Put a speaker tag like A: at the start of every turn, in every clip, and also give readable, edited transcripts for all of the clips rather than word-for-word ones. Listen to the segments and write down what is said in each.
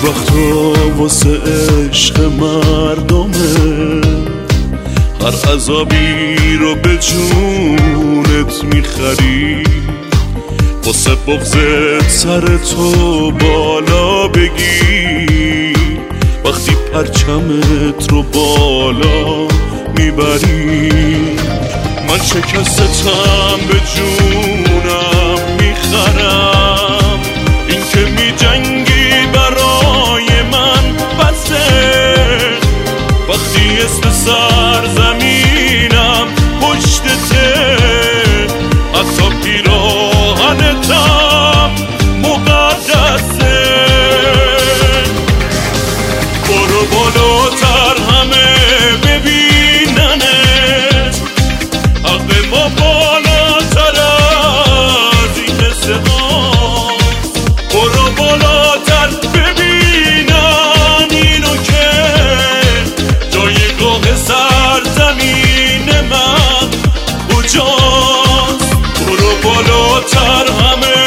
A: وقتا واسه عشق مردمه، هر عذابی رو به جونت میخری، واسه بغضت سر تو بالا بگی، وقتی پرچمت رو بالا میبری. من شکستم به جونم میخرم، این که میجنگی برای من بسه، وقتی اسم سرزمینم پشتته، حتی پیراهنتم مقدسه. برو بالاتر همه ببیننت، حق ما بالاتر از این قصه هاست. برو بالاتر ببینن اینو که جایگاه سرزمین من کجاست. برو بالاتر همه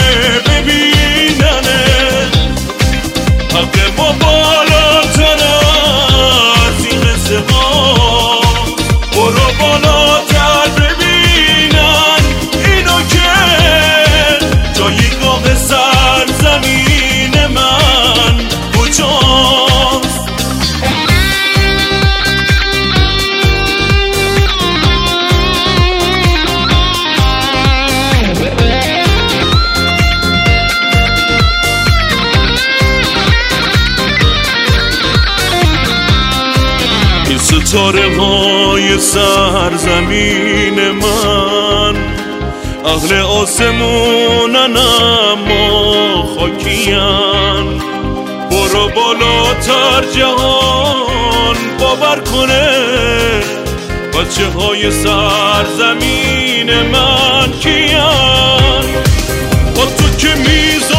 A: ببیننت، حق ما بالاتر از این قصه هاست. برو بالاتر ببینن اینو که جایگاه سرزمین من کجاست. این ستاره های سرزمین من اهل آسمونن اما خاکین. برو بالاتر جهان باور کنه، بچه های سرزمین من کیان. با تو که میزان